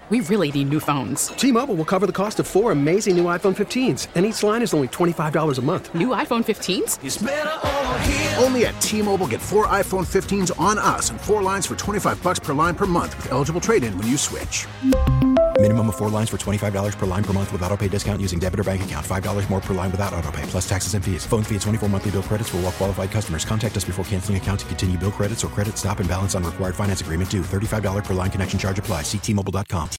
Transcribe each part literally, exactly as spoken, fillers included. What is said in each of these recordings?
We really need new phones. T-Mobile will cover the cost of four amazing new iPhone fifteens, and each line is only twenty-five dollars a month. New iPhone fifteens? It's better over here. Only at T-Mobile, get four iPhone fifteens on us and four lines for twenty-five dollars per line per month with eligible trade-in when you switch. Minimum of four lines for twenty-five dollars per line per month with autopay discount using debit or bank account. five dollars more per line without autopay, plus taxes and fees. Phone fee at twenty-four monthly bill credits for well-qualified customers. Contact us before canceling account to continue bill credits or credit stop and balance on required finance agreement due. thirty-five dollars per line connection charge applies. See T Mobile dot com.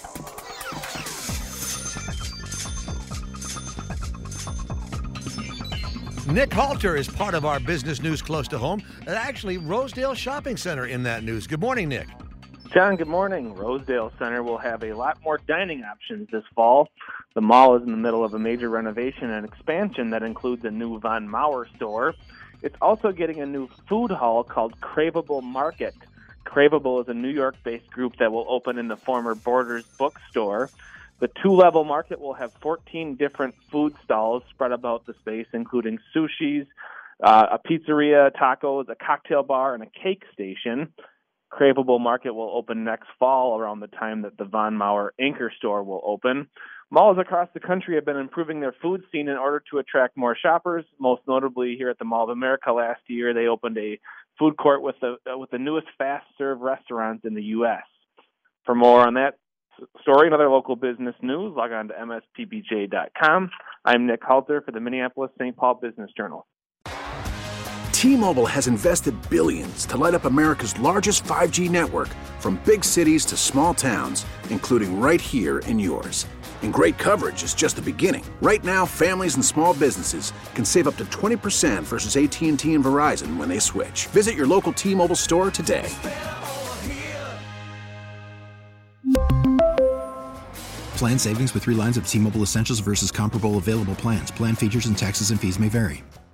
Nick Halter is part of our business news close to home. Actually, Rosedale Shopping Center in that news. Good morning, Nick. John, good morning. Rosedale Center will have a lot more dining options this fall. The mall is in the middle of a major renovation and expansion that includes a new Von Maur store. It's also getting a new food hall called Craveable Market. Craveable is a New York-based group that will open in the former Borders bookstore. The two-level market will have fourteen different food stalls spread about the space, including sushis, uh, a pizzeria, tacos, a cocktail bar, and a cake station. Craveable Market will open next fall around the time that the Von Maur anchor store will open. Malls across the country have been improving their food scene in order to attract more shoppers. Most notably here at the Mall of America last year, they opened a food court with the, uh, with the newest fast-serve restaurants in the U S For more on that story and other local business news, log on to M S P B J dot com. I'm Nick Halter for the Minneapolis-Saint Paul Business Journal. T-Mobile has invested billions to light up America's largest five G network, from big cities to small towns, including right here in yours. And great coverage is just the beginning. Right now, families and small businesses can save up to twenty percent versus A T and T and Verizon when they switch. Visit your local T-Mobile store today. Plan savings with three lines of T-Mobile Essentials versus comparable available plans. Plan features and taxes and fees may vary.